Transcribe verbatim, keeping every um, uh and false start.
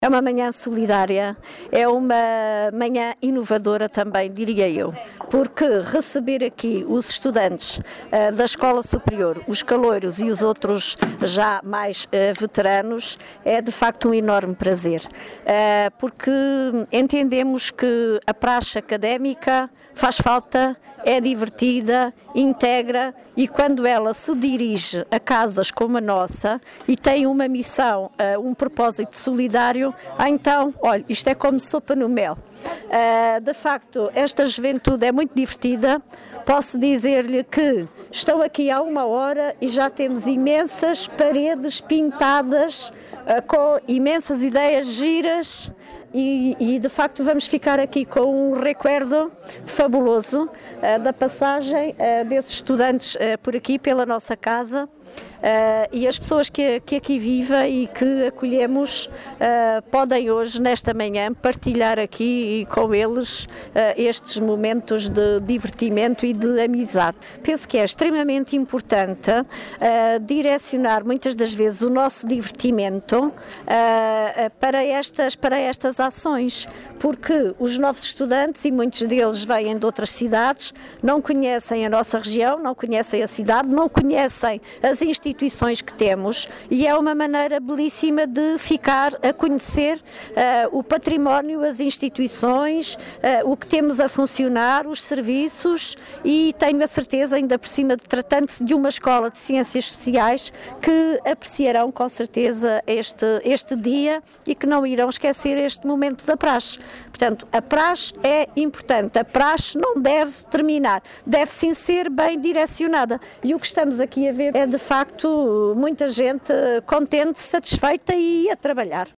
É uma manhã solidária, é uma manhã inovadora também, diria eu, porque receber aqui os estudantes uh, da Escola Superior, os caloiros e os outros já mais uh, veteranos, é de facto um enorme prazer, uh, porque entendemos que a praxe académica faz falta, é divertida, integra, e quando ela se dirige a casas como a nossa e tem uma missão, uh, um propósito solidário, ah, então, olha, isto é como sopa no mel. Uh, de facto, esta juventude é muito divertida. Posso dizer-lhe que estou aqui há uma hora e já temos imensas paredes pintadas uh, com imensas ideias giras e, e de facto vamos ficar aqui com um recuerdo fabuloso uh, da passagem uh, desses estudantes uh, por aqui pela nossa casa. Uh, e as pessoas que, que aqui vivem e que acolhemos uh, podem hoje, nesta manhã, partilhar aqui com eles uh, estes momentos de divertimento e de amizade. Penso que é extremamente importante uh, direcionar muitas das vezes o nosso divertimento uh, para, estas, para estas ações, porque os novos estudantes, e muitos deles vêm de outras cidades, não conhecem a nossa região, não conhecem a cidade, não conhecem as instituições que temos, e é uma maneira belíssima de ficar a conhecer uh, o património, as instituições, uh, o que temos a funcionar, os serviços, e tenho a certeza, ainda por cima, de tratando-se de uma escola de ciências sociais, que apreciarão com certeza este, este dia e que não irão esquecer este momento da praxe. Portanto, a praxe é importante, a praxe não deve terminar, deve sim ser bem direcionada, e o que estamos aqui a ver é de facto muita gente contente, satisfeita e a trabalhar.